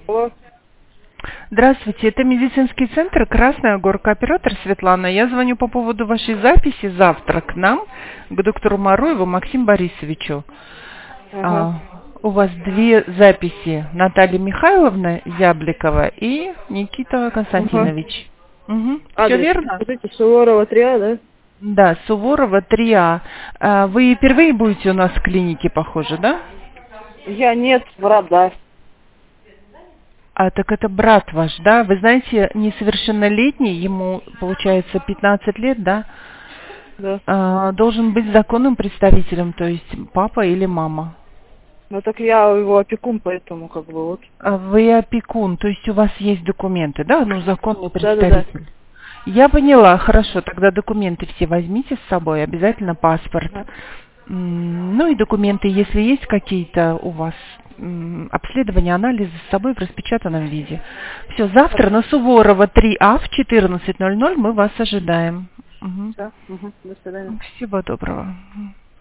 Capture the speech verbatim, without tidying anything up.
Алло. Здравствуйте, это медицинский центр «Красная Горка», оператор Светлана. Я звоню по поводу вашей записи завтра к нам, к доктору Маруеву Максиму Борисовичу. Ага. А, у вас две записи: Наталья Михайловна Зябликова и Никита Ага. Константинович. Угу. Все Адрес. верно? Скажите, Суворова три А, да? Да, Суворова три А. А, Вы впервые будете у нас в клинике, похоже, да? Я нет, брат, да. А, так это брат ваш, да? Вы знаете, несовершеннолетний, ему, получается, пятнадцать лет, да? Да. А, должен быть законным представителем, то есть папа или мама. Ну так я его опекун, поэтому как бы вот. А вы опекун, то есть у вас есть документы, да? Ну, законный Да, да, да. представитель. Я поняла, хорошо, тогда документы все возьмите с собой, обязательно паспорт. Ага. М, Ну и документы, если есть какие-то у вас м, обследования, анализы с собой в распечатанном виде. Все, завтра на Суворова три А в четырнадцать ноль ноль мы вас ожидаем. Мгм. Все. Угу. До свидания. Всего доброго.